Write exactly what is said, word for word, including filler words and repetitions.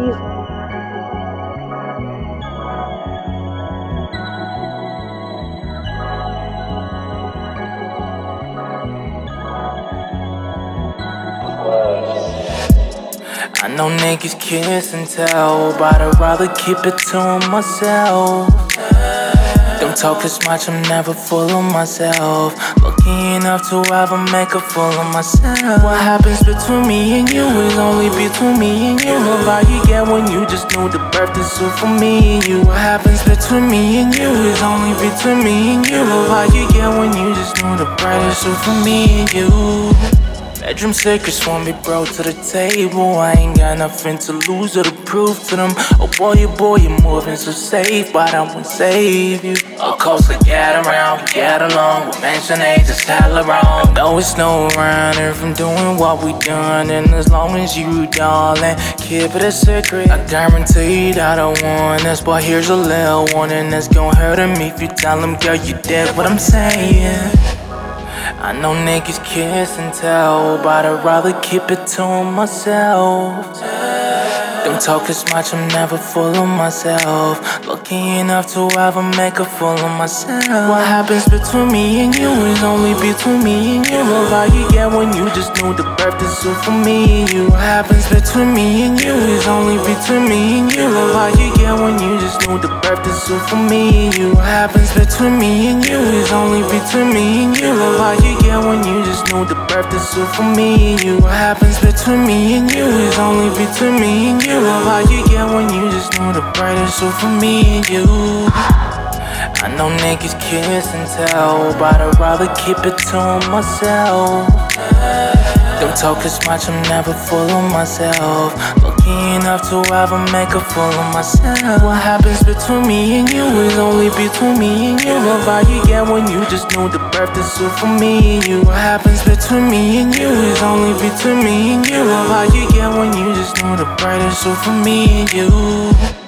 easy. I know niggas kiss and tell, but I'd rather keep it to myself. Don't talk as much, I'm never full of myself. Lucky enough to ever make a fool of myself. What happens between me and you is only between me and you. Love how you get when you just know the birthday suit for me and you. What happens between me and you is only between me and you. Love how you get when you just know the birthday suit for me and you. Bedroom secrets won't be brought to the table. I ain't got nothing to lose or to prove to them. Oh boy, oh boy, you're moving so safe, but I won't save you. Of course, I get around, we get along. We mention age, just tell around. No, it's no running from doing what we done. And as long as you, darling, keep it a secret, I guarantee that I want this. But here's a little warning that's gonna hurt me if you tell them, girl, you did what I'm saying. I know niggas kiss and tell, but I'd rather keep it to myself. Don't talk as much, I'm never full of myself. Lucky enough to ever make a fool of myself. What happens between me and you is only between me and you. Love how you get when you just know the birthday suit for me and you. What happens between me and you is only between me and you. Love how you get when you just know the birthday suit for me and you. What happens between me and you is only between me and you. Love how you get when you just know the birthday suit for me and you. What happens between me and you is only between me and you. Love how you get when you just know the brightest suit for me and you. I know niggas kiss and tell, but I'd rather keep it to myself. Don't talk as much, I'm never full of myself. Lucky enough to ever make a fool of myself. What happens between me and you is only between me and you. Love how you get when you just know the birthday suit for me and you. What happens between me and you is only between me and you. Love how you get when you just know the brightest suit for me and you.